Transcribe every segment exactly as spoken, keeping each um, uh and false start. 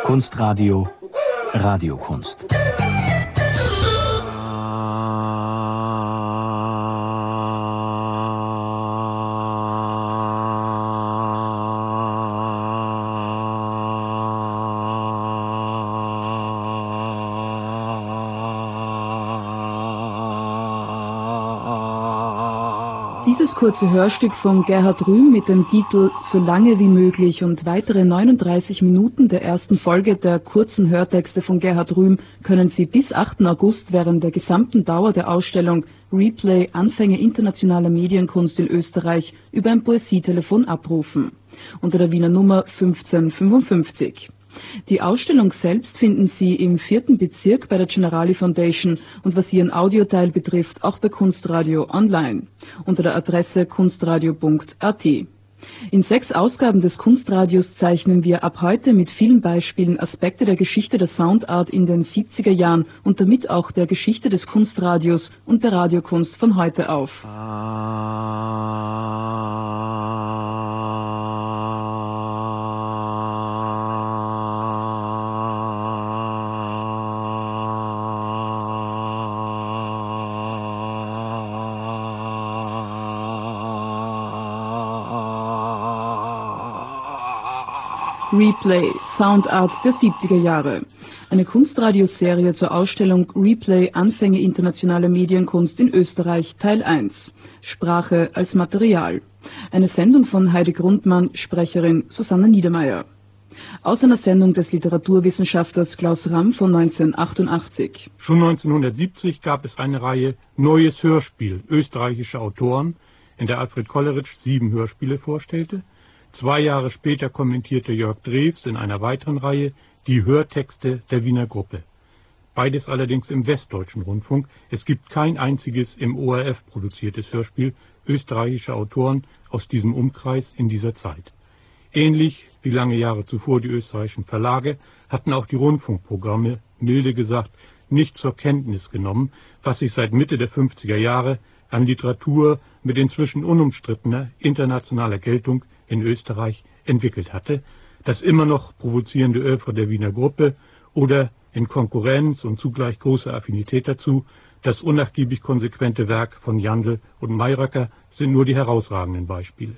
Kunstradio, Radiokunst. Dieses kurze Hörstück von Gerhard Rühm mit dem Titel So lange wie möglich und weitere neununddreißig Minuten der ersten Folge der kurzen Hörtexte von Gerhard Rühm können Sie bis achten August während der gesamten Dauer der Ausstellung Replay Anfänge internationaler Medienkunst in Österreich über ein Poesietelefon abrufen, unter der Wiener Nummer fünfzehnhundertfünfundfünfzig. Die Ausstellung selbst finden Sie im vierten Bezirk bei der Generali Foundation und was ihren Audioteil betrifft, auch bei Kunstradio online unter der Adresse kunstradio punkt a t. In sechs Ausgaben des Kunstradios zeichnen wir ab heute mit vielen Beispielen Aspekte der Geschichte der Soundart in den siebziger Jahren und damit auch der Geschichte des Kunstradios und der Radiokunst von heute auf. Replay, Soundart der siebziger Jahre. Eine Kunstradioserie zur Ausstellung Replay Anfänge internationaler Medienkunst in Österreich, Teil eins. Sprache als Material. Eine Sendung von Heidi Grundmann, Sprecherin Susanna Niedermeyer. Aus einer Sendung des Literaturwissenschaftlers Klaus Ramm von neunzehnhundertachtundachtzig. Schon neunzehnhundertsiebzig gab es eine Reihe Neues Hörspiel österreichischer Autoren, in der Alfred Kolleritsch sieben Hörspiele vorstellte. Zwei Jahre später kommentierte Jörg Drews in einer weiteren Reihe die Hörtexte der Wiener Gruppe. Beides allerdings im Westdeutschen Rundfunk. Es gibt kein einziges im O R F produziertes Hörspiel österreichischer Autoren aus diesem Umkreis in dieser Zeit. Ähnlich wie lange Jahre zuvor die österreichischen Verlage hatten auch die Rundfunkprogramme, milde gesagt, nicht zur Kenntnis genommen, was sich seit Mitte der fünfziger Jahre an Literatur mit inzwischen unumstrittener internationaler Geltung in Österreich entwickelt hatte, das immer noch provozierende Œuvre der Wiener Gruppe oder in Konkurrenz und zugleich große Affinität dazu, das unnachgiebig konsequente Werk von Jandl und Mayröcker sind nur die herausragenden Beispiele.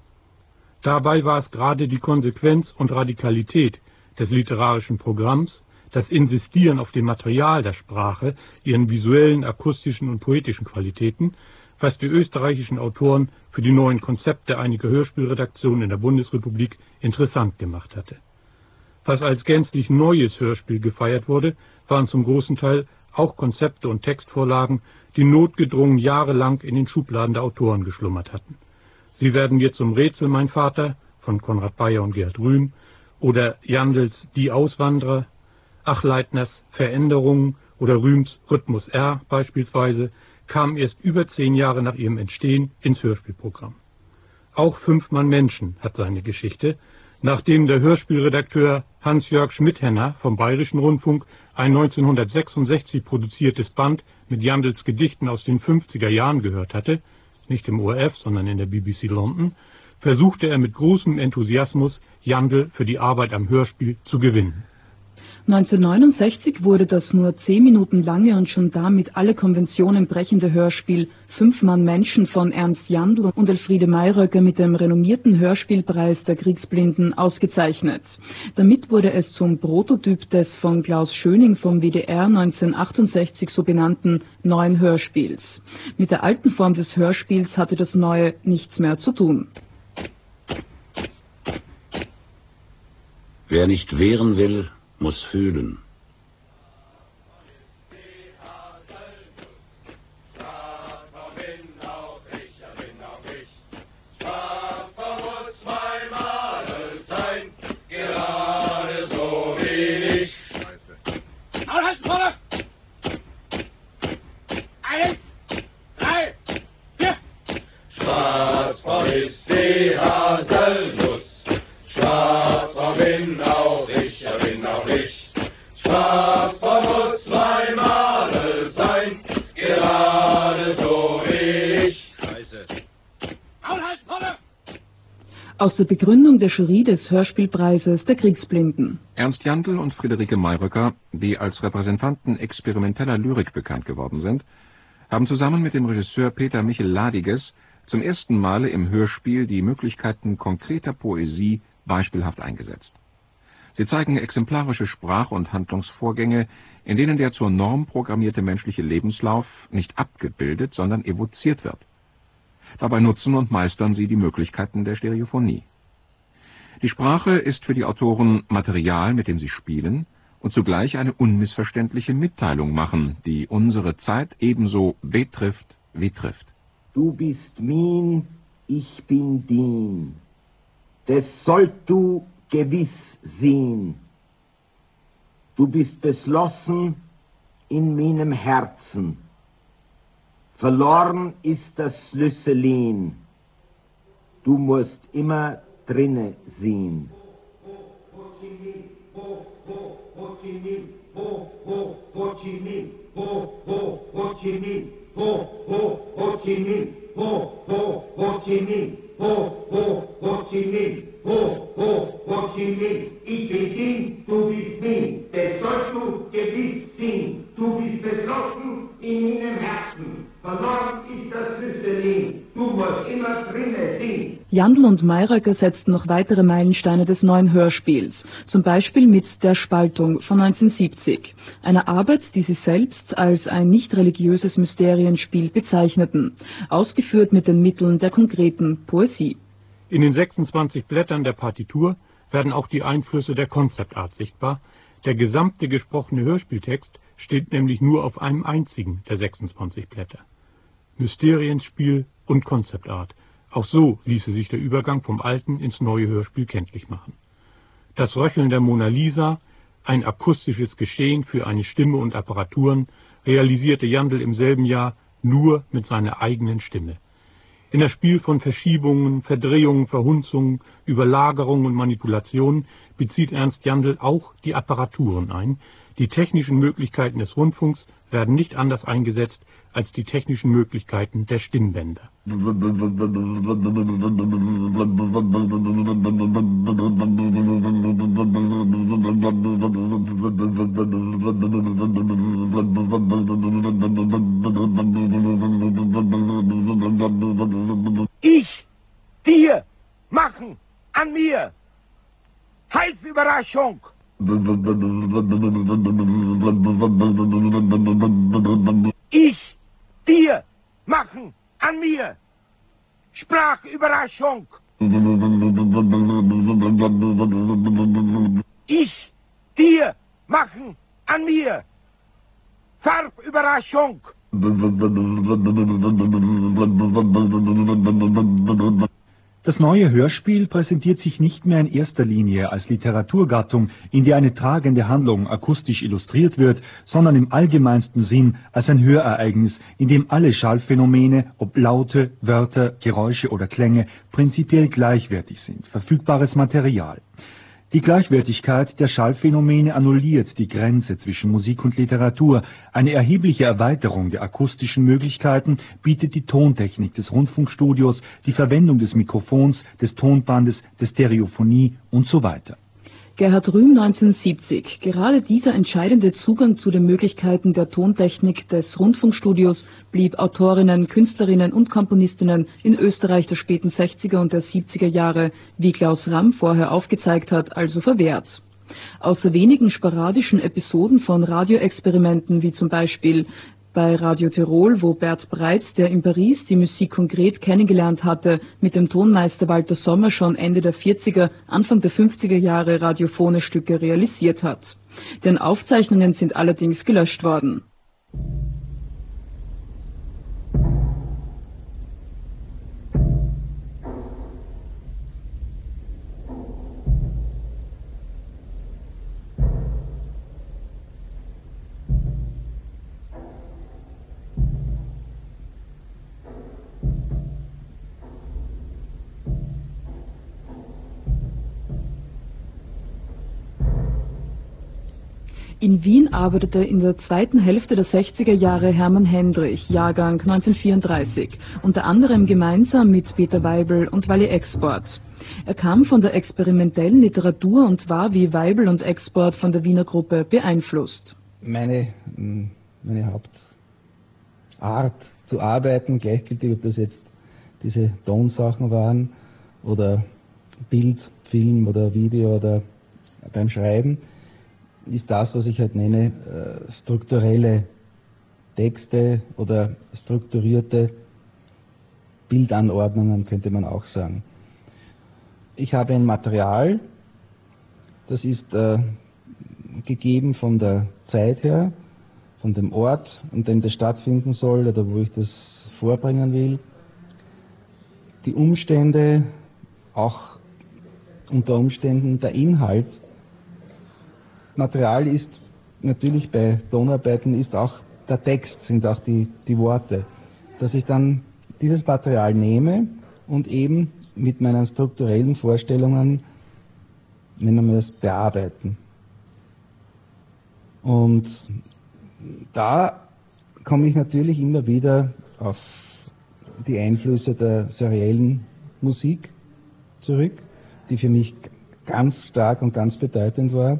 Dabei war es gerade die Konsequenz und Radikalität des literarischen Programms, das Insistieren auf dem Material der Sprache, ihren visuellen, akustischen und poetischen Qualitäten, was die österreichischen Autoren für die neuen Konzepte einiger Hörspielredaktionen in der Bundesrepublik interessant gemacht hatte. Was als gänzlich neues Hörspiel gefeiert wurde, waren zum großen Teil auch Konzepte und Textvorlagen, die notgedrungen jahrelang in den Schubladen der Autoren geschlummert hatten. Sie werden mir zum Rätsel, mein Vater, von Konrad Beyer und Gerhard Rühm, oder Jandls Die Auswanderer, Achleitners Veränderungen oder Rühms Rhythmus R beispielsweise, kamen erst über zehn Jahre nach ihrem Entstehen ins Hörspielprogramm. Auch Fünfmann Menschen hat seine Geschichte, nachdem der Hörspielredakteur Hans-Jörg Schmidhenner vom Bayerischen Rundfunk ein neunzehnhundertsechsundsechzig produziertes Band mit Jandls Gedichten aus den fünfziger Jahren gehört hatte, nicht im O R F, sondern in der B B C London, versuchte er mit großem Enthusiasmus, Jandl für die Arbeit am Hörspiel zu gewinnen. neunzehnhundertneunundsechzig wurde das nur zehn Minuten lange und schon damit alle Konventionen brechende Hörspiel Fünfmann Menschen von Ernst Jandl und Elfriede Mayröcker mit dem renommierten Hörspielpreis der Kriegsblinden ausgezeichnet. Damit wurde es zum Prototyp des von Klaus Schöning vom W D R neunzehnhundertachtundsechzig so benannten neuen Hörspiels. Mit der alten Form des Hörspiels hatte das Neue nichts mehr zu tun. Wer nicht wehren will, muss fühlen. Aus der Begründung der Jury des Hörspielpreises der Kriegsblinden. Ernst Jandl und Friederike Mayröcker, die als Repräsentanten experimenteller Lyrik bekannt geworden sind, haben zusammen mit dem Regisseur Peter Michel-Ladiges zum ersten Male im Hörspiel die Möglichkeiten konkreter Poesie beispielhaft eingesetzt. Sie zeigen exemplarische Sprach- und Handlungsvorgänge, in denen der zur Norm programmierte menschliche Lebenslauf nicht abgebildet, sondern evoziert wird. Dabei nutzen und meistern sie die Möglichkeiten der Stereophonie. Die Sprache ist für die Autoren Material, mit dem sie spielen, und zugleich eine unmissverständliche Mitteilung machen, die unsere Zeit ebenso betrifft wie trifft. Du bist min, ich bin din. Das sollt du gewiss sehen. Du bist beschlossen in meinem Herzen. Verloren ist das Schlüsselin. Du musst immer drinne sehen. Ich bin din, du bist min, das sollst du gewiss sehen. Du bist beschlossen in meinem Herzen. Verloren ist das Schlüsselin, du musst immer drinnen sehen. Jandl und Mayröcker setzten noch weitere Meilensteine des neuen Hörspiels, zum Beispiel mit Der Spaltung von neunzehnhundertsiebzig, einer Arbeit, die sie selbst als ein nicht religiöses Mysterienspiel bezeichneten, ausgeführt mit den Mitteln der konkreten Poesie. In den sechsundzwanzig Blättern der Partitur werden auch die Einflüsse der Concept Art sichtbar. Der gesamte gesprochene Hörspieltext steht nämlich nur auf einem einzigen der sechsundzwanzig Blätter. Mysterienspiel und Concept Art. Auch so ließe sich der Übergang vom alten ins neue Hörspiel kenntlich machen. Das Röcheln der Mona Lisa, ein akustisches Geschehen für eine Stimme und Apparaturen, realisierte Jandl im selben Jahr nur mit seiner eigenen Stimme. In das Spiel von Verschiebungen, Verdrehungen, Verhunzungen, Überlagerungen und Manipulationen bezieht Ernst Jandl auch die Apparaturen ein. Die technischen Möglichkeiten des Rundfunks werden nicht anders eingesetzt als die technischen Möglichkeiten der Stimmbänder. Ich, dir, machen, an mir. Heilsüberraschung. Ich, dir, machen, an mir. Sprachüberraschung. Ich, dir, machen, an mir. Farbüberraschung. Das neue Hörspiel präsentiert sich nicht mehr in erster Linie als Literaturgattung, in der eine tragende Handlung akustisch illustriert wird, sondern im allgemeinsten Sinn als ein Hörereignis, in dem alle Schallphänomene, ob Laute, Wörter, Geräusche oder Klänge, prinzipiell gleichwertig sind, verfügbares Material. Die Gleichwertigkeit der Schallphänomene annulliert die Grenze zwischen Musik und Literatur. Eine erhebliche Erweiterung der akustischen Möglichkeiten bietet die Tontechnik des Rundfunkstudios, die Verwendung des Mikrofons, des Tonbandes, der Stereophonie und so weiter. Gerhard Rühm neunzehnhundertsiebzig. Gerade dieser entscheidende Zugang zu den Möglichkeiten der Tontechnik des Rundfunkstudios blieb Autorinnen, Künstlerinnen und Komponistinnen in Österreich der späten sechziger und der siebziger Jahre, wie Klaus Ramm vorher aufgezeigt hat, also verwehrt. Außer wenigen sporadischen Episoden von Radioexperimenten, wie zum Beispiel bei Radio Tirol, wo Bert Breitz, der in Paris die Musik konkret kennengelernt hatte, mit dem Tonmeister Walter Sommer schon Ende der vierziger, Anfang der fünfziger Jahre radiophone Stücke realisiert hat. Deren Aufzeichnungen sind allerdings gelöscht worden. In Wien arbeitete in der zweiten Hälfte der sechziger Jahre Hermann Hendrich, Jahrgang neunzehnhundertvierunddreißig, unter anderem gemeinsam mit Peter Weibel und Wally Export. Er kam von der experimentellen Literatur und war wie Weibel und Export von der Wiener Gruppe beeinflusst. Meine, meine Hauptart zu arbeiten, gleichgültig ob das jetzt diese Tonsachen waren oder Bild, Film oder Video oder beim Schreiben, ist das, was ich halt nenne, äh, strukturelle Texte oder strukturierte Bildanordnungen, könnte man auch sagen. Ich habe ein Material, das ist äh, gegeben von der Zeit her, von dem Ort, an dem das stattfinden soll oder wo ich das vorbringen will. Die Umstände, auch unter Umständen der Inhalt. Material ist natürlich bei Tonarbeiten ist auch der Text, sind auch die, die Worte. Dass ich dann dieses Material nehme und eben mit meinen strukturellen Vorstellungen, nennen wir es, bearbeiten. Und da komme ich natürlich immer wieder auf die Einflüsse der seriellen Musik zurück, die für mich ganz stark und ganz bedeutend war.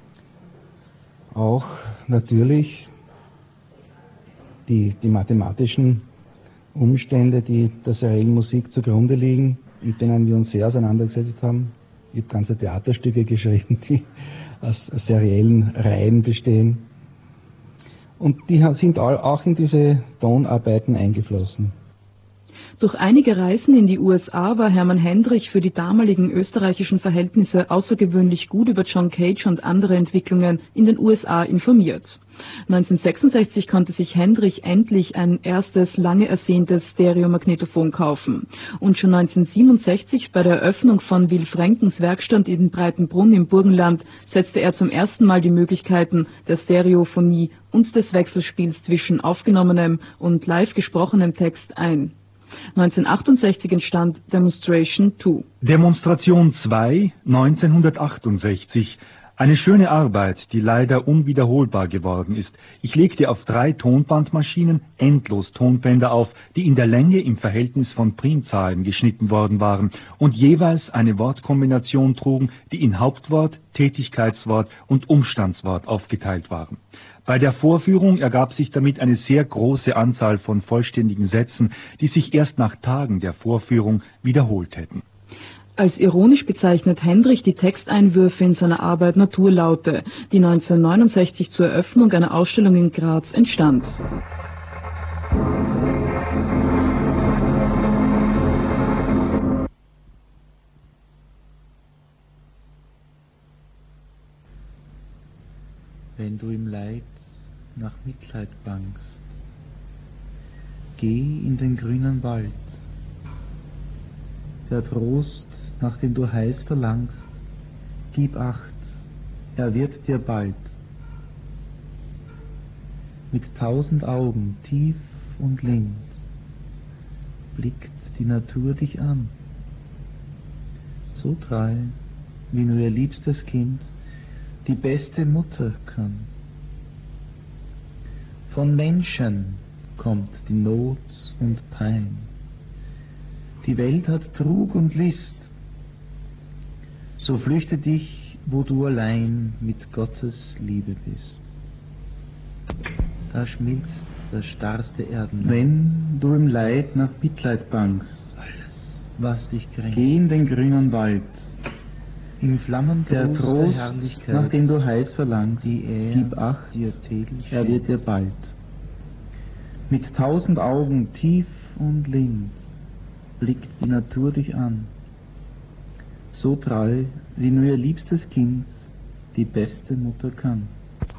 Auch natürlich die, die mathematischen Umstände, die der seriellen Musik zugrunde liegen, mit denen wir uns sehr auseinandergesetzt haben. Ich habe ganze Theaterstücke geschrieben, die aus seriellen Reihen bestehen. Und die sind auch in diese Tonarbeiten eingeflossen. Durch einige Reisen in die U S A war Hermann Hendrich für die damaligen österreichischen Verhältnisse außergewöhnlich gut über John Cage und andere Entwicklungen in den U S A informiert. neunzehnhundertsechsundsechzig konnte sich Hendrich endlich ein erstes, lange ersehntes Stereomagnetophon kaufen. Und schon neunzehnhundertsiebenundsechzig bei der Eröffnung von Will Frankens Werkstatt in Breitenbrunn im Burgenland setzte er zum ersten Mal die Möglichkeiten der Stereophonie und des Wechselspiels zwischen aufgenommenem und live gesprochenem Text ein. neunzehnhundertachtundsechzig entstand Demonstration zwei. Demonstration zwei, neunzehnhundertachtundsechzig. Eine schöne Arbeit, die leider unwiederholbar geworden ist. Ich legte auf drei Tonbandmaschinen endlos Tonbänder auf, die in der Länge im Verhältnis von Primzahlen geschnitten worden waren und jeweils eine Wortkombination trugen, die in Hauptwort, Tätigkeitswort und Umstandswort aufgeteilt waren. Bei der Vorführung ergab sich damit eine sehr große Anzahl von vollständigen Sätzen, die sich erst nach Tagen der Vorführung wiederholt hätten. Als ironisch bezeichnet Hendrich die Texteinwürfe in seiner Arbeit Naturlaute, die neunzehnhundertneunundsechzig zur Eröffnung einer Ausstellung in Graz entstand. Wenn du im Leid nach Mitleid bangst, geh in den grünen Wald. Der Trost, nach dem du heiß verlangst, gib acht, er wird dir bald. Mit tausend Augen, tief und links, blickt die Natur dich an. So treu, wie nur ihr liebstes Kind die beste Mutter kann. Von Menschen kommt die Not und Pein. Die Welt hat Trug und List. So flüchte dich, wo du allein mit Gottes Liebe bist. Da schmilzt das starrste Erden. Wenn du im Leid nach Mitleid bangst, was dich kränkt, geh in den grünen Wald. Im Flammen der Trost, nach dem du heiß verlangst, gib acht, er wird dir bald. Mit tausend Augen tief und links blickt die Natur dich an. So treu, wie nur ihr liebstes Kind die beste Mutter kann.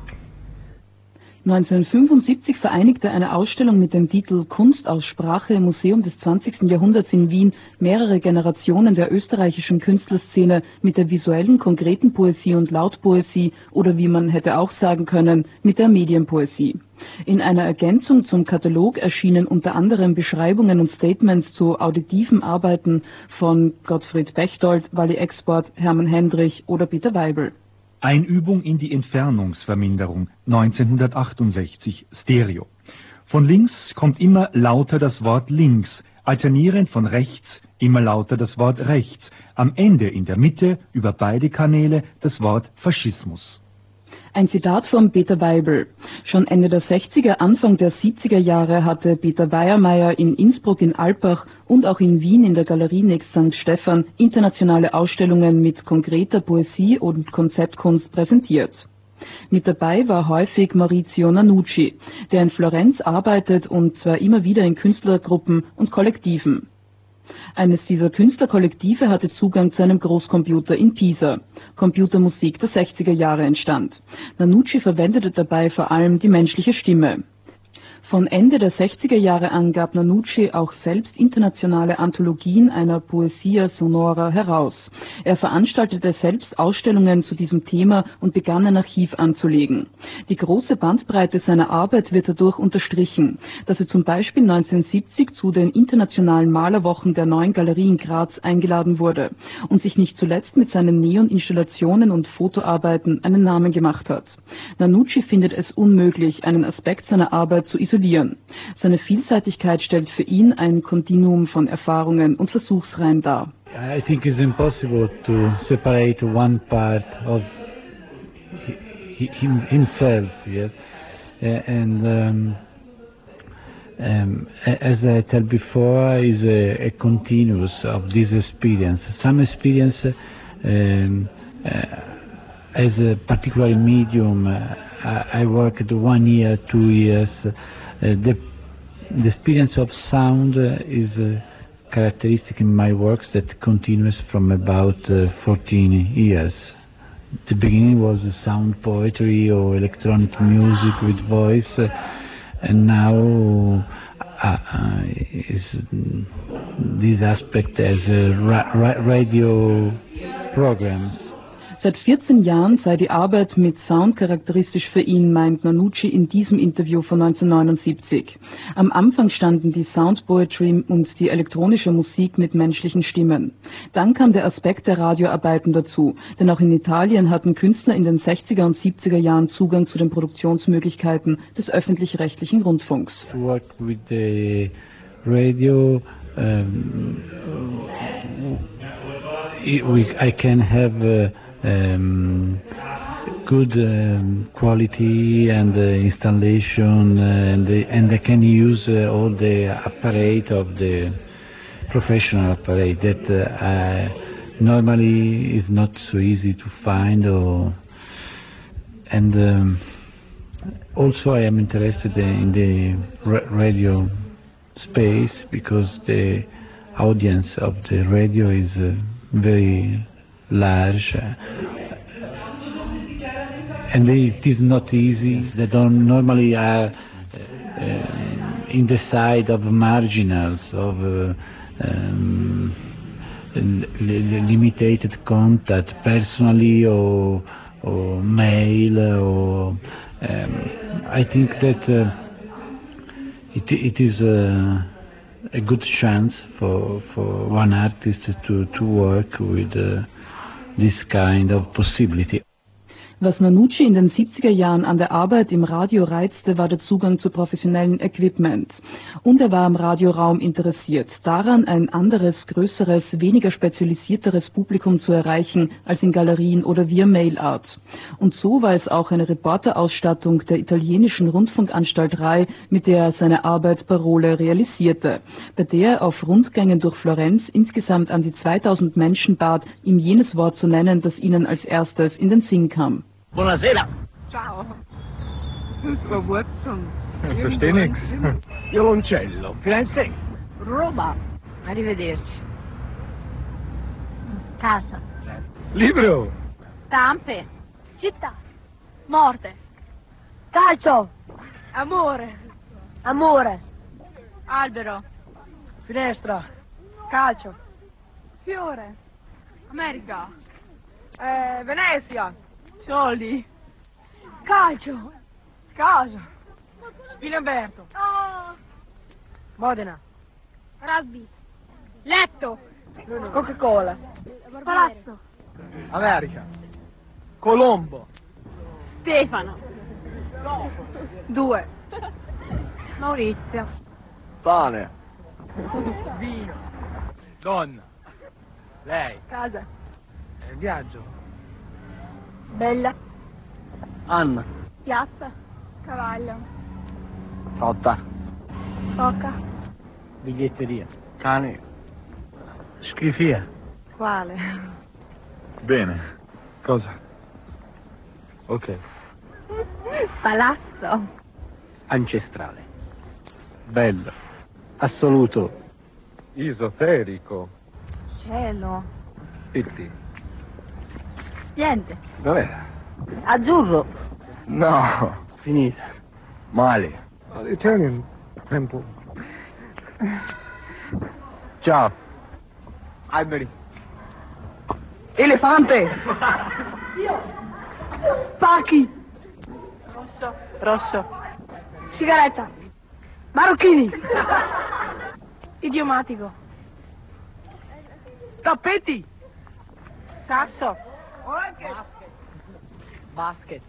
neunzehnhundertfünfundsiebzig vereinigte eine Ausstellung mit dem Titel Kunst aus Sprache im Museum des zwanzigsten Jahrhunderts in Wien mehrere Generationen der österreichischen Künstlerszene mit der visuellen, konkreten Poesie und Lautpoesie oder wie man hätte auch sagen können, mit der Medienpoesie. In einer Ergänzung zum Katalog erschienen unter anderem Beschreibungen und Statements zu auditiven Arbeiten von Gottfried Bechtold, Wally Export, Hermann Hendrich oder Peter Weibel. Einübung in die Entfernungsverminderung neunzehnhundertachtundsechzig, Stereo. Von links kommt immer lauter das Wort links, alternierend von rechts immer lauter das Wort rechts, am Ende in der Mitte über beide Kanäle das Wort Faschismus. Ein Zitat von Peter Weibel. Schon Ende der sechziger, Anfang der siebziger Jahre hatte Peter Weiermeier in Innsbruck in Alpbach und auch in Wien in der Galerie Next Sankt Stephan internationale Ausstellungen mit konkreter Poesie und Konzeptkunst präsentiert. Mit dabei war häufig Maurizio Nanucci, der in Florenz arbeitet und zwar immer wieder in Künstlergruppen und Kollektiven. Eines dieser Künstlerkollektive hatte Zugang zu einem Großcomputer in Pisa. Computermusik der sechziger Jahre entstand. Nanucci verwendete dabei vor allem die menschliche Stimme. Von Ende der sechziger Jahre an gab Nanucci auch selbst internationale Anthologien einer Poesia Sonora heraus. Er veranstaltete selbst Ausstellungen zu diesem Thema und begann ein Archiv anzulegen. Die große Bandbreite seiner Arbeit wird dadurch unterstrichen, dass er zum Beispiel neunzehnhundertsiebzig zu den internationalen Malerwochen der Neuen Galerie in Graz eingeladen wurde und sich nicht zuletzt mit seinen Neon-Installationen und Fotoarbeiten einen Namen gemacht hat. Nanucci findet es unmöglich, einen Aspekt seiner Arbeit zu isolieren. Seine Vielseitigkeit stellt für ihn ein Kontinuum von Erfahrungen und Versuchsreihen dar. I think it's impossible to separate one part of him, himself, yes, and um, um, as I told before, is a, a continuous of this experience. Some experience um, uh, as a particular medium. Uh, I, I worked one year, two years. Uh, the, the experience of sound uh, is uh, characteristic in my works that continues from about uh, fourteen years. The beginning was uh, sound poetry or electronic music with voice, uh, and now uh, uh, is this aspect as uh, ra ra radio programs. Seit vierzehn Jahren sei die Arbeit mit Sound charakteristisch für ihn, meint Nanucci in diesem Interview von neunzehnhundertneunundsiebzig. Am Anfang standen die Sound Poetry und die elektronische Musik mit menschlichen Stimmen. Dann kam der Aspekt der Radioarbeiten dazu, denn auch in Italien hatten Künstler in den sechziger und siebziger Jahren Zugang zu den Produktionsmöglichkeiten des öffentlich-rechtlichen Rundfunks. Work with the radio, um, I can have uh, Um, good um, quality and uh, installation, uh, and, the, and I can use uh, all the apparatus of the professional apparatus that uh, I normally is not so easy to find. Or, and um, also I am interested in the ra radio space because the audience of the radio is uh, very large, uh, and it is not easy. They don't normally are uh, in the side of marginals, of uh, um, limited contact, personally or, or mail, or um, I think that uh, it, it is uh, a good chance for, for one artist to, to work with uh, this kind of possibility. Was Nanucci in den siebziger Jahren an der Arbeit im Radio reizte, war der Zugang zu professionellem Equipment. Und er war am Radioraum interessiert, daran ein anderes, größeres, weniger spezialisierteres Publikum zu erreichen als in Galerien oder via Mailart. Und so war es auch eine Reporterausstattung der italienischen Rundfunkanstalt Rai, mit der er seine Arbeit Parole realisierte, bei der er auf Rundgängen durch Florenz insgesamt an die zweitausend Menschen bat, ihm jenes Wort zu nennen, das ihnen als erstes in den Sinn kam. Buonasera. Ciao. Super Watson. Ich verstehe nichts. Violoncello. Firenze. Roma. Arrivederci. Casa. Libro. Stampe. Città. Morte. Calcio. Amore. Amore. Albero. Finestra. Calcio. Fiore. America. Eh, Venezia. Soldi. Calcio. Casa. Spilimberto. Oh. Modena. Rugby. Letto. Coca-Cola. Palazzo. America. Colombo. Stefano. Due. Maurizio. Pane. Vino. Donna. Lei. Casa. Il viaggio. Bella. Anna. Piazza. Cavallo. Rotta. Foca. Biglietteria. Cane. Schifia. Quale? Bene. Cosa? Ok. Palazzo. Ancestrale. Bello. Assoluto. Esoterico. Cielo. Pitti. Niente. Dov'era? Azzurro. No. Finita. Male. Italian temple. Ciao. Alberi. Elefante. Pacchi. Rosso. Rosso. Sigaretta. Marocchini. Idiomatico. Tappeti. Sasso. Basket.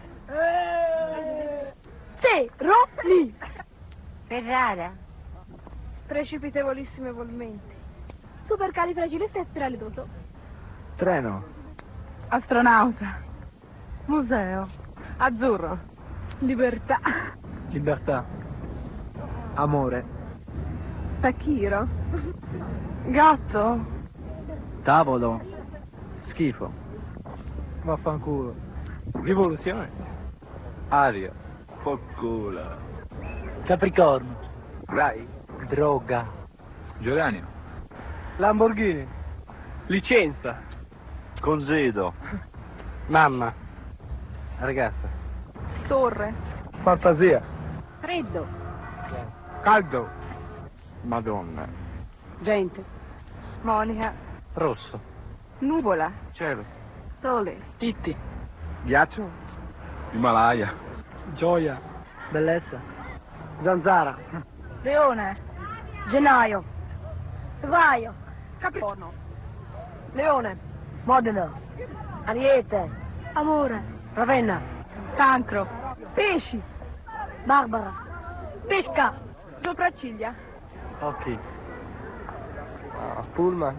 Sì, Ropli. Ferrara. Precipitevolissime volmenti. Supercalifragilistico. Treno. Astronauta. Museo. Azzurro. Libertà. Libertà. Amore. Tachiro. Gatto. Tavolo. Schifo. Vaffanculo. Rivoluzione. Aria. Foccola. Capricorno. Rai. Droga. Geranio. Lamborghini. Licenza. Congedo. Mamma. Ragazza. Torre. Fantasia. Freddo. Caldo. Madonna. Gente. Monica. Rosso. Nuvola. Cielo. Sole. Titti. Ghiaccio. Himalaya. Gioia. Bellezza. Zanzara. Leone. Gennaio. Febbraio. Capricorno. Leone. Modena. Ariete. Amore. Ravenna. Cancro. Pesci. Barbara. Pesca. Sopracciglia. Occhi. Ah, Pullman.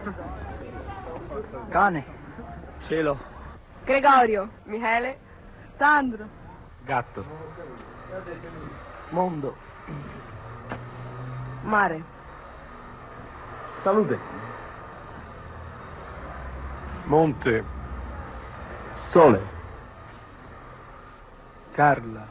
Cane. Cielo. Gregorio. Michele. Sandro. Gatto. Mondo. Mare. Salute. Monte. Sole. Carla.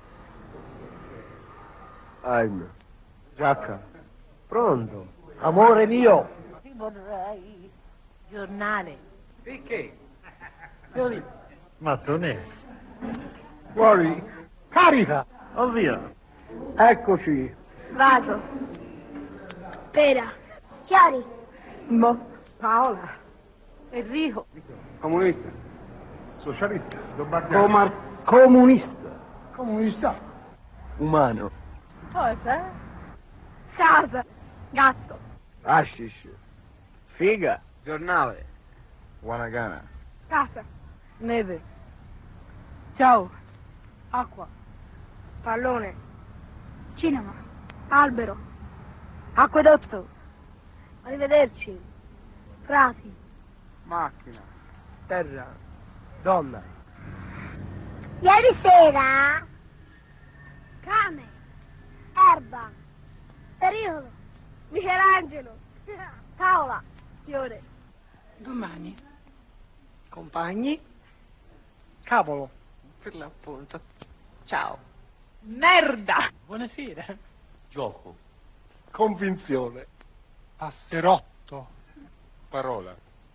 Aime. Giacca. Pronto. Amore mio. Ti vorrei. Giornale. Perché? Così. Mattone. Fuori. Carica. Ovvia. Eccoci. Vaso. Pera. Chiari. Mo. Paola. Enrico. Comunista. Socialista. Comar- comunista. Comunista. Umano. Cosa? Casa. Gatto. Hashish. Figa. Giornale. Wanagana. Casa. Neve. Ciao. Acqua. Pallone. Cinema. Albero. Acquedotto. Arrivederci. Frati. Macchina. Terra. Donna. Ieri sera. Cane. Erba. Pericolo. Michelangelo. Paola. Fiore. Domani. Compagni. Cavolo. Per l'appunto. Ciao. Merda. Buonasera. Gioco. Convinzione. Passerotto. Parola.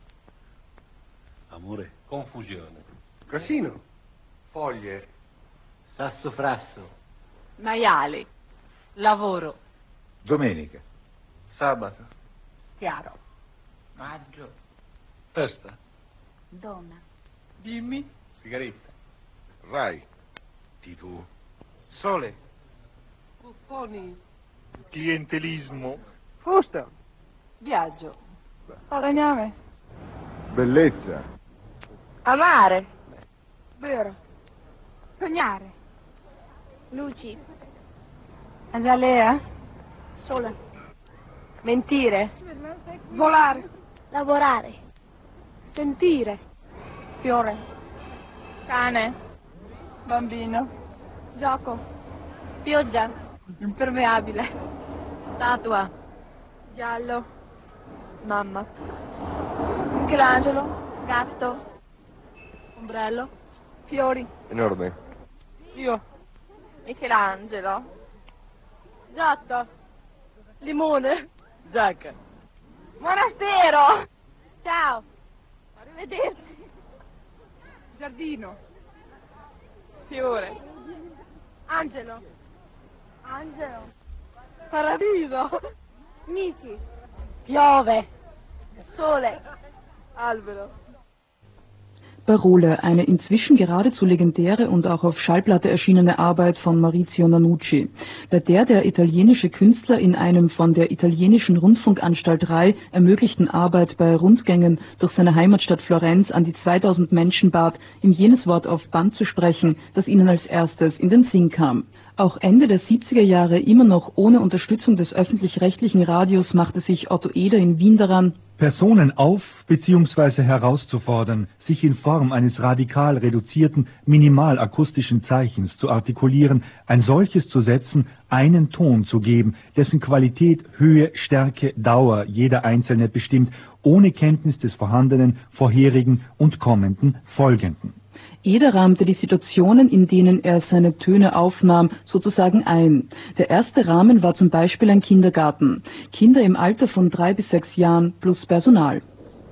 Amore. Confusione. Casino. Foglie. Sassofrasso. Maiali. Lavoro. Domenica. Sabato. Chiaro. Maggio. Testa. Donna. Dimmi. Sigaretta. Rai. Titù. Sole. Buffoni. Clientelismo. Fusta. Viaggio. Falegname. Bellezza. Amare. Vero. Sognare. Luci. Azalea. Sole. Mentire. Volare. Lavorare. Sentire. Fiore. Cane. Bambino. Gioco. Pioggia. Impermeabile. Statua. Giallo. Mamma. Michelangelo. Gatto. Ombrello. Fiori. Enorme. Io. Michelangelo. Giotto. Limone. Giacca. Monastero. Ciao. Arrivederci. Giardino. Fiore. Angelo. Angelo. Paradiso. Niki. Piove. Sole. Albero. Parole, eine inzwischen geradezu legendäre und auch auf Schallplatte erschienene Arbeit von Maurizio Nanucci, bei der der italienische Künstler in einem von der italienischen Rundfunkanstalt Rai ermöglichten Arbeit bei Rundgängen durch seine Heimatstadt Florenz an die zweitausend Menschen bat, ihm jenes Wort auf Band zu sprechen, das ihnen als erstes in den Sinn kam. Auch Ende der siebziger Jahre, immer noch ohne Unterstützung des öffentlich-rechtlichen Radios, machte sich Otto Eder in Wien daran, Personen auf- bzw. herauszufordern, sich in Form eines radikal reduzierten, minimal-akustischen Zeichens zu artikulieren, ein solches zu setzen, einen Ton zu geben, dessen Qualität, Höhe, Stärke, Dauer jeder Einzelne bestimmt, ohne Kenntnis des vorhandenen, vorherigen und kommenden, folgenden. Eder rahmte die Situationen, in denen er seine Töne aufnahm, sozusagen ein. Der erste Rahmen war zum Beispiel ein Kindergarten. Kinder im Alter von drei bis sechs Jahren plus Personal.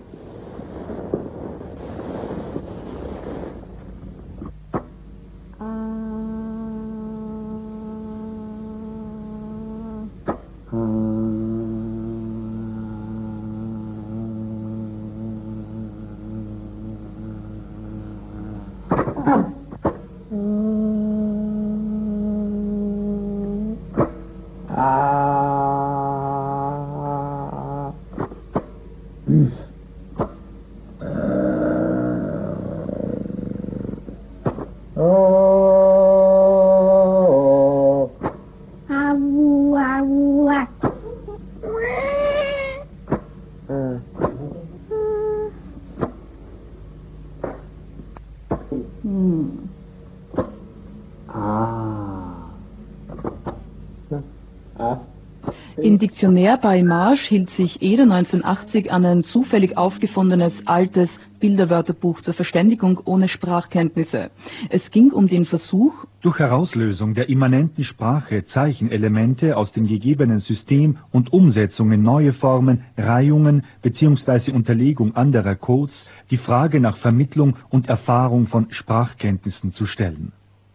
Im Diktionär bei Marsch hielt sich Eder neunzehnhundertachtzig an ein zufällig aufgefundenes, altes Bilderwörterbuch zur Verständigung ohne Sprachkenntnisse. Es ging um den Versuch, durch Herauslösung der immanenten Sprache Zeichenelemente aus dem gegebenen System und Umsetzung in neue Formen, Reihungen bzw. Unterlegung anderer Codes, die Frage nach Vermittlung und Erfahrung von Sprachkenntnissen zu stellen.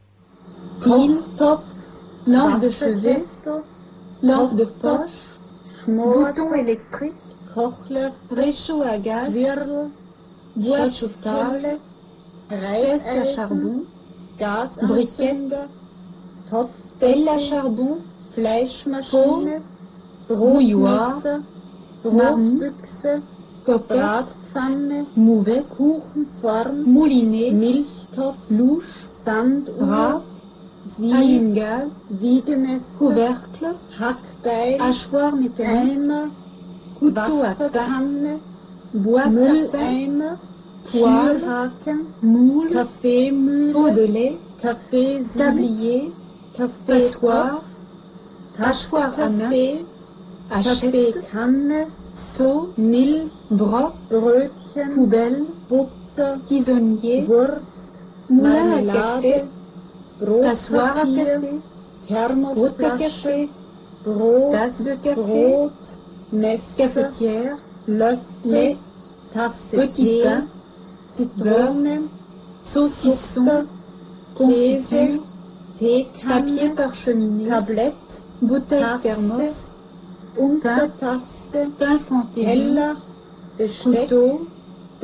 Top, lampe de chevet, lampe de poche, bouton électrique, Kochler, réchaud à gaz, Wirbel, bois chauffable, Reife à charbon, Gas, Briquet, Topf, Pelle à charbon, Fleischmaschine, Brouilloire, Brotbüchse, Bratpfanne, Mouvet, Kuchenform, Moulinet, Milchtopf, Louche, Sanduhr, Siegengas, Siegemesser, Couvercle, Hackbeil, Hachoir mit Eimer, Couteau à Panne, Mülleimer, Poilhaken, Moule, Kaffeemühle, Pot de lait, Kaffee, Tablier, Kaffeessoir, Hachoir à Kaffee, Kaffeekanne, Seau, Milch, Brock, Brötchen, Poubelle, Butter, Tisonnier, Wurst, Marmelade, Brotpapier, Thermosflasche, Brot, Tasse de Café, Brot, Messcafetière, Löffel, Tasse Petit Pain, Zitrone, Saucisson, Käse, Teekanne, Papier parcheminé, Tablette, Bouteille Thermos, Untertasse, Pain Teller, Besteck,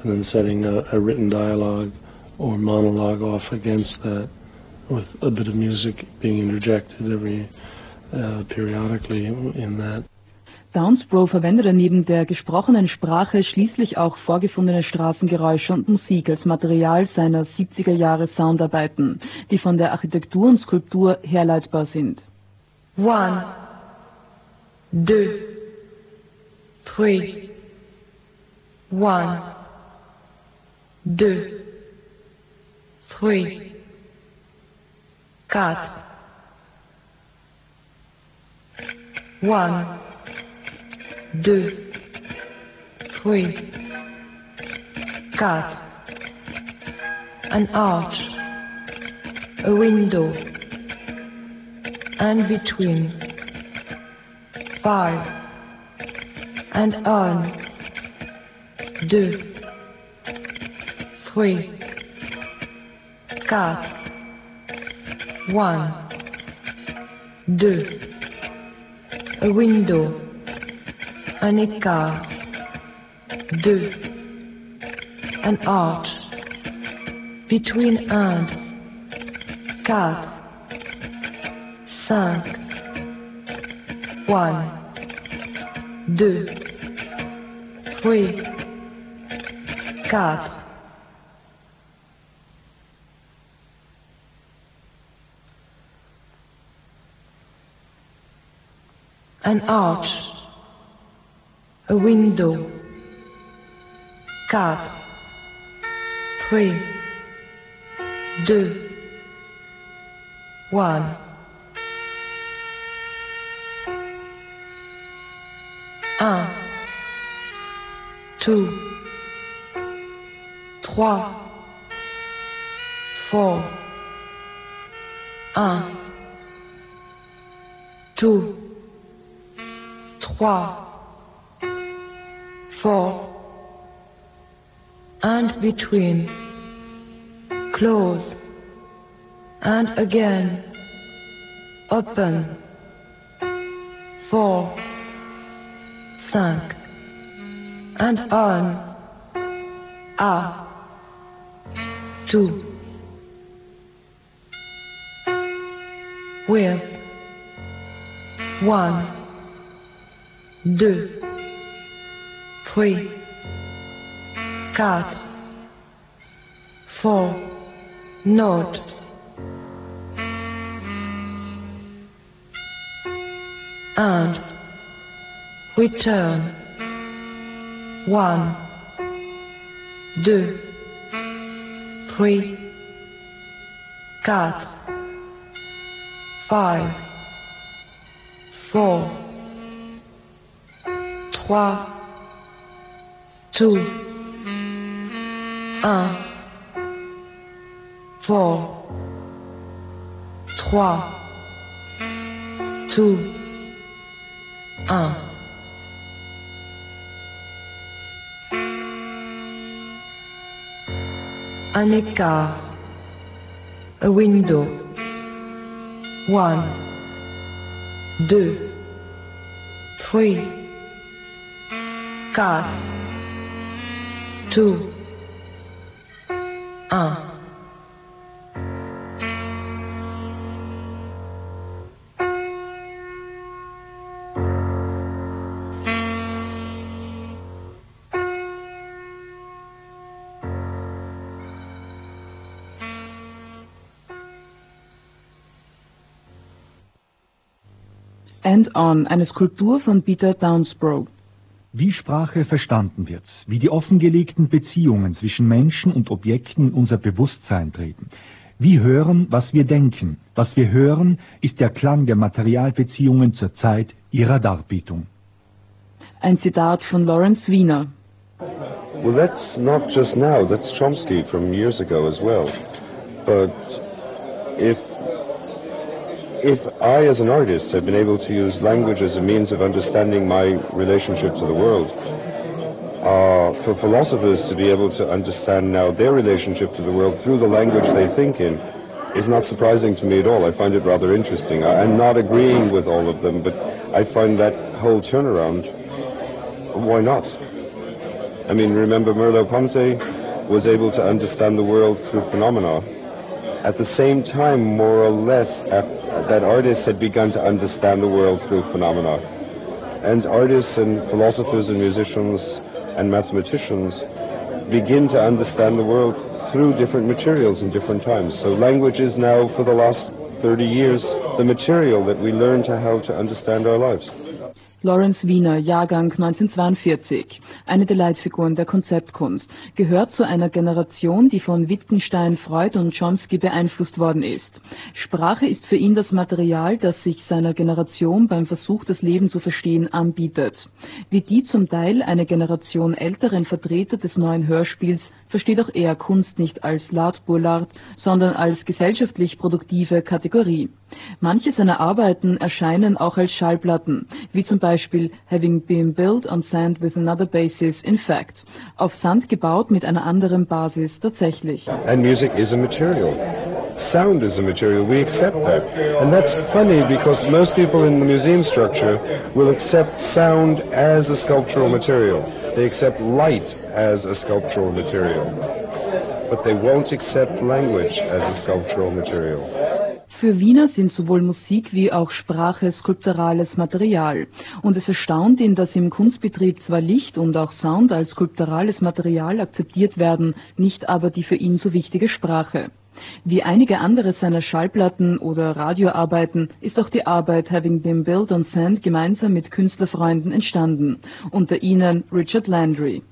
and then setting a, a written dialogue or monologue off against that, with a bit of music being interjected every uh, periodically in that. Downsborough verwendete neben der gesprochenen Sprache schließlich auch vorgefundene Straßengeräusche und Musik als Material seiner siebziger Jahre Soundarbeiten, die von der Architektur und Skulptur herleitbar sind. One, deux, three, one, deux, three, quatre, one, deux, three, quatre, an arch, a window, and between, five, and on, deux, three, quatre, one, deux, a window, un écart, deux, an arch, between and, quatre, cinq, one, deux, three, quatre. An arch, a window, quatre, three, deux, one. Un, two, trois, four, un, two, trois, four, and between, close, and again, open, four, cinq, and on, a, two, with, one, deux, three, quatre, four, note, and, return, one, deux, three, quatre, five, four, trois, two, un, four, trois, two, un. Un écart, a window, one, deux, three, quatre, two, un. And On, eine Skulptur von Peter Downsborough. Wie Sprache verstanden wird, wie die offengelegten Beziehungen zwischen Menschen und Objekten in unser Bewusstsein treten. Wie hören, was wir denken. Was wir hören, ist der Klang der Materialbeziehungen zur Zeit ihrer Darbietung. Ein Zitat von Lawrence Wiener. Well, that's not just now, that's Chomsky from years ago as well. But if If I, as an artist, have been able to use language as a means of understanding my relationship to the world, uh, for philosophers to be able to understand now their relationship to the world through the language they think in is not surprising to me at all. I find it rather interesting. I, I'm not agreeing with all of them, but I find that whole turnaround, why not? I mean, remember Merleau-Ponty was able to understand the world through phenomena. At the same time, more or less, that artists had begun to understand the world through phenomena. And artists and philosophers and musicians and mathematicians begin to understand the world through different materials in different times. So language is now, for the last thirty years, the material that we learn to how to understand our lives. Lawrence Wiener, Jahrgang neunzehnhundertzweiundvierzig, eine der Leitfiguren der Konzeptkunst, gehört zu einer Generation, die von Wittgenstein, Freud und Chomsky beeinflusst worden ist. Sprache ist für ihn das Material, das sich seiner Generation beim Versuch, das Leben zu verstehen, anbietet. Wie die zum Teil eine Generation älteren Vertreter des neuen Hörspiels versteht auch er Kunst nicht als l'art pour l'art, sondern als gesellschaftlich produktive Kategorie. Manche seiner Arbeiten erscheinen auch als Schallplatten, wie zum Beispiel Having Been Built on Sand with Another Basis in Fact, auf Sand gebaut mit einer anderen Basis tatsächlich. And music is a material. Sound is a material. We accept that. And that's funny because most people in the museum structure will accept sound as a sculptural material. They accept light as a sculptural material. But they won't accept language as a sculptural material. Für Wiener sind sowohl Musik wie auch Sprache skulpturales Material. Und es erstaunt ihn, dass im Kunstbetrieb zwar Licht und auch Sound als skulpturales Material akzeptiert werden, nicht aber die für ihn so wichtige Sprache. Wie einige andere seiner Schallplatten oder Radioarbeiten ist auch die Arbeit Having Been Built on Sand gemeinsam mit Künstlerfreunden entstanden, unter ihnen Richard Landry.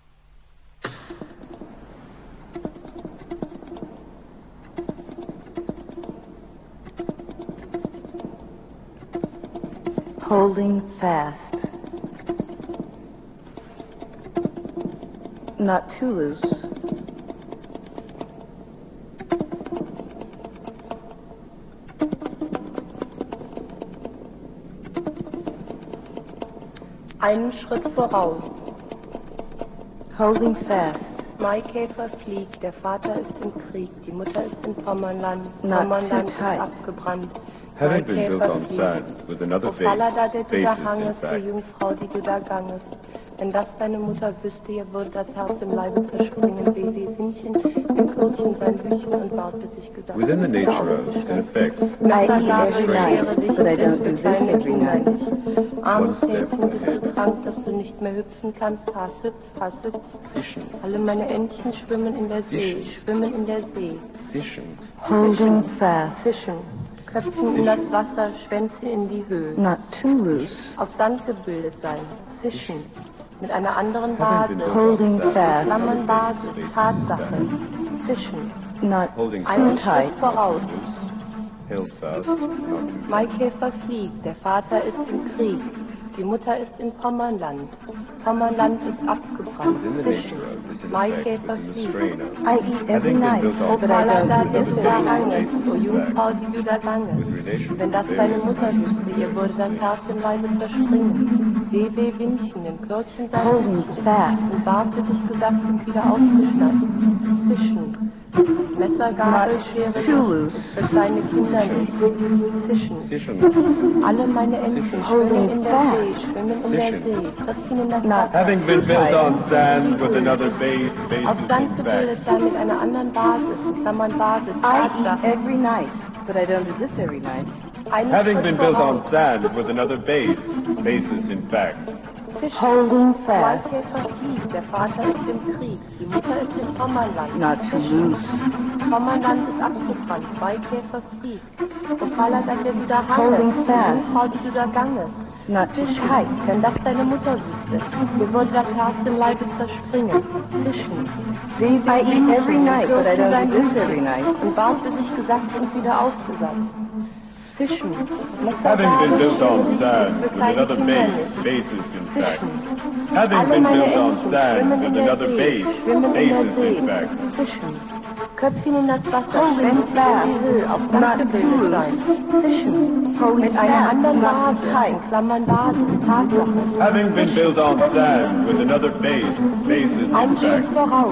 Holding fast. Not too loose. Einen Schritt voraus. Holding fast. Maikäfer fliegt, der Vater ist im Krieg, die Mutter ist in Pommernland, Not Pommernland too ist tight. abgebrannt. Having been built on sand with another O Falla da, base, der du da basis in hangest, o fact. Jungfrau, die du da gangest. Wenn das deine Mutter wüsste, ihr würde das Herz im Leibe zerspringen, weh, weh, Sinnchen, im Kürtchen sein Hütchen und Bart wird sich gesagt. Within the nature of, in effect, Messergabel every schere dich, but I und don't ist für do this kleine every Kinder night. nicht. Armes One step Mädchen, bist ahead. du krank, dass du nicht mehr hüpfen kannst, Hass hüpf, Hass hüpf. Alle meine Entchen schwimmen in der See, schwimmen in der See. Fischen. Holding fast. Fischen. Köpfen in das Wasser, Schwänze in die Höhe. Not too loose. Auf Sand gebildet sein. Fischen. Mit einer anderen Basis. Holding fast. Klammern Basis. Tatsache. Fischen. Not Holding Einen fast. Schritt voraus. Held fast. Maikäfer fliegt, der Vater ist im Krieg, die Mutter ist in Pommernland. Pommernland ist abgebrannt. Fischen. Maikäfer fliegt. I eat every night, O but I Falla da, don't der do du this da every night. hangest, o Jungfrau, die du da gangest. Wenn das deine Mutter wüsste, ihr würde das Herz im Leibe zerspringen. Weh, weh, Windchen, im Körbchen sein Holding Hütchen. fast. Und Bart wird dich gesagt und wieder aufgeschnappt. Fischen. Messer, Gabel, Schere, too loose. für kleine Kinder nicht. Fischen. Fischen. Alle meine Entchen schwimmen in der See, schwimmen in der See, Köpfchen in das Wasser. Having been built on sand with another base, Auf basis Sand in gebildet fact. sein mit einer anderen Basis, in Klammern Basis, I eat Tatsache. every night, but I don't do this every night. Einen Having Schritt been built on voraus. sand with another base, basis in fact. Fischen. Holding fast. Maikäfer fliegt, der Vater ist im Krieg, die Mutter ist in Pommernland. Not too Fischen. loose. Pommernland ist abgebrannt, Maikäfer fliegt. O Falla, dass er wieder Holding hangest, fast. Jungfrau, die du da gangest. Not too Fischen. tight. Wenn das deine Mutter wüsste, ihr würde das Herz im Leibe zerspringen. Fischen. Weh, I weh, eat Windchen, every night, but I Kürtchen sein don't do this Hütchen. every night. Und Bart wird sich gesagt und wieder aufgesagt. Fischen. Messer, Having been Gabel, built on Schere, sand für with kleine another Kinder base, nicht. basis in fact. Fischen. Having Alle been meine built on Entchen sand schwimmen in with der another See, base, schwimmen in der basis See. in fact. Fischen. Köpfchen in das Wasser, Holding Schwänzchen fast. in die Höhe, auf Not Sand gebildet too sein. Fischen. Holding Mit einer fast. anderen Not too Basis, tight. in Klammern Basis, Tatsache. Having been built on sand with another base, basis in Einen Schritt fact. voraus.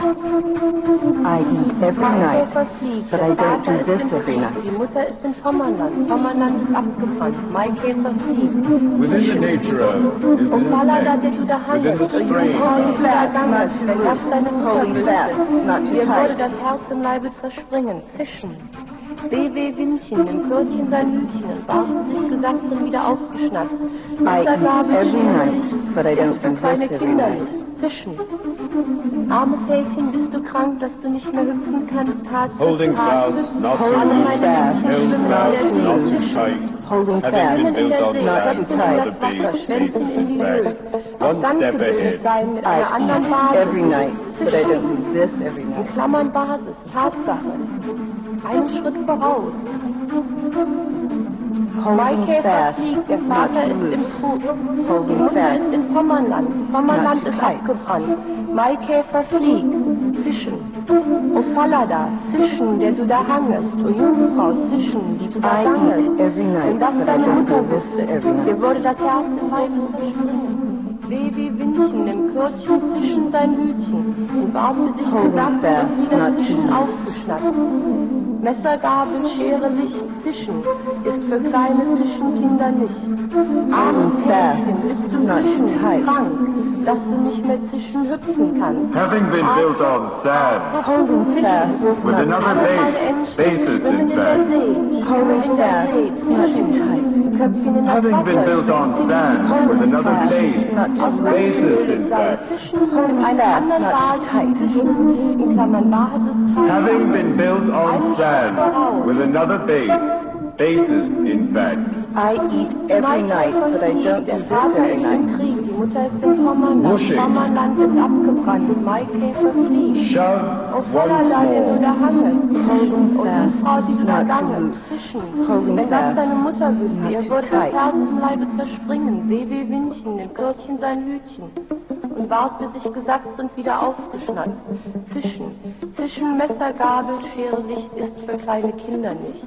I eat every night, but I don't do this every night. Die Mutter ist in Pommerland. Pommerland ist abgebrannt. Maikäfer fliegt. Within the nature of is Und Malada, der du da within the handelst. strain. Holding fast, not too Wenn das deine Mutter Holding fast, not wüsste, too ihr tight. würde das Herz im Leibe zerspringen. Zischen. Weh, weh, Windchen, im Körbchen sein Hütchen und warfen sich gesagt und wieder aufgeschnappt. I eat every night, but I don't Ist für do kleine this every Kinder night. nicht. Zischen. Armes Häschen, bist du krank, dass du nicht mehr hüpfen kannst? Hart, Holding hart, fast, not too alle loose. meine Mädchen Held schwimmen in fast, der not See. too tight. Holding Having fast, been built on See, not sand, too Köpfchen in tight. das the Wasser, base Schwänzchen faces in die its Höhe. back. Aus One Sand step gebildet ahead. sein mit I einer anderen eat Basis. every night, but I don't do this every In night. Klammern Basis, Tatsache. Einen Schritt voraus. Holding Maikäfer fast, fliegt, der not Vater too ist im loose. Flug. Die Holding Mutter fast, ist in Pommernland. Pommernland not too ist tight. abgebrannt. Maikäfer fliegt. Zischen. O Fallada, Zischen, der du da hangest. O Jungfrau, Zischen, die du da I gangest. eat every Wenn night, das but I deine don't Mutter do this wüsste, every night. dir würde das Herz im Leibe zerspringen. Weh wie Windchen im Körbchen zwischen dein Hütchen und war für dich Holding gesagt fast, und wieder not zwischen too loose. aufgeschnappt. Messer, Gabel, Schere, Licht, Zischen ist für kleine Zwischenkinder nicht. Armes Häschen, bist du not zwischen too tight. krank, dass du nicht mehr zwischen hüpfen kannst. Having been built on sand, Holding fast, with not another Alle meine base, Endstücke basis schwimmen in in der fact. See, schwimmen in der See, not too tight. Köpfchen in das Having been Wasser, built on Schwänzchen in die sand, Höhe. with another base, Aus Sand basis gebildet in sein, fact. zwischen und einer anderen not Basis, tight. zwischen, in Klammern Basis, Having been built on sand, with another base, basis in fact. I eat every night, but I don't do Der this Vater every ist night. im Krieg, die Mutter ist in Pommerland. Wuschig. Pommerland ist abgebrannt, Maikäfer fliegt. Shove O once Fallada, der du more. da hangest. Holding O fast, Jungfrau, die du da not too gangest. loose. Zwischen. Holding Wenn das fast, deine Mutter wüsste, not ihr too würde das tight. Herz im Leibe zerspringen. Weh, weh, Windchen, im Körbchen sein Hütchen. Und ward für sich gesackt und wieder aufgeschnappt. Zischen. Zischen Messer, Gabel, Schere, Licht ist für kleine Kinder nicht.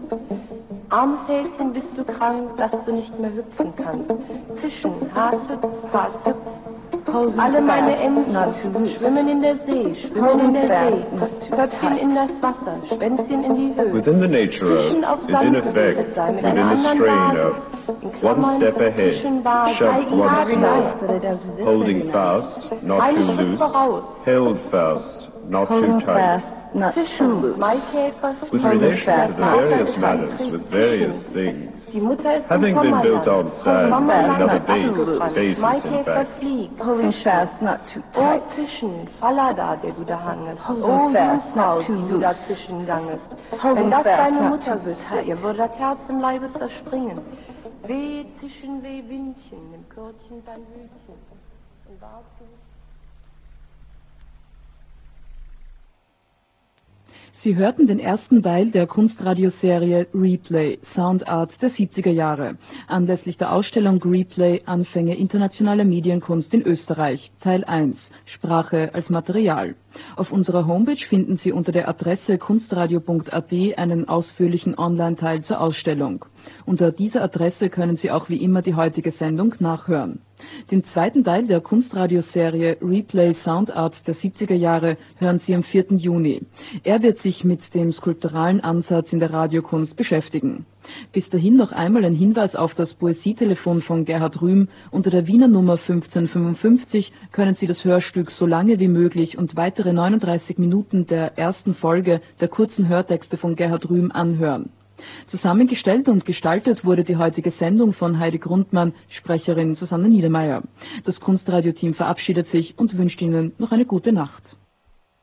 Armes Häschen, bist du krank, dass du nicht mehr hüpfen kannst. Zischen, Has hüpf, Has hüpf. Holding Alle meine fast, Entchen not too loose. schwimmen in der See, schwimmen Holding in der fast, See. not too Köpfchen tight. in das Wasser, Schwänzchen in die Höhe. Within the nature Zwischen auf of is Sand in gebildet effect sein, mit within einer the anderen strain Basis. of In one Klammern step ahead, dazwischen Basis. shove I eat once every more. night, but I don't do this Holding every night. fast, not Einen too Schritt loose. voraus. Held fast, not too Holding tight. fast, not too Zwischen loose. Maikäfer With fliegen. relation Der to the Vater various ist matters, im with Krieg. various Zwischen. things, Die Mutter ist having in been Pommerland. built on sand, Pommerland another ist base, abgebrannt. basis in Maikäfer fact. fliegt. Holding fast, not too Oh, tight. zwischen, Fallada, der du da hangest. Holding Oh, fast, Jungfrau, not too die du da loose. zwischen gangest. Holding Wenn das fast, deine not Mutter too wüsste, tight. ihr würde das Herz im Leibe zerspringen. Weh, zwischen, weh, Windchen, im Körbchen dein Hütchen. Und wart du Sie hörten den ersten Teil der Kunstradioserie Replay, Soundart der siebziger Jahre, anlässlich der Ausstellung Replay Anfänge internationaler Medienkunst in Österreich, Teil eins, Sprache als Material. Auf unserer Homepage finden Sie unter der Adresse kunstradio punkt at einen ausführlichen Online-Teil zur Ausstellung. Unter dieser Adresse können Sie auch wie immer die heutige Sendung nachhören. Den zweiten Teil der Kunstradioserie Replay Soundart der siebziger Jahre hören Sie am vierten Juni. Er wird sich mit dem skulpturalen Ansatz in der Radiokunst beschäftigen. Bis dahin noch einmal ein Hinweis auf das Poesietelefon von Gerhard Rühm. Unter der Wiener Nummer fünfzehnhundertfünfundfünfzig können Sie das Hörstück so lange wie möglich und weitere neununddreißig Minuten der ersten Folge der kurzen Hörtexte von Gerhard Rühm anhören. Zusammengestellt und gestaltet wurde die heutige Sendung von Heidi Grundmann, Sprecherin Susanne Niedermeyer. Das Kunstradioteam verabschiedet sich und wünscht Ihnen noch eine gute Nacht.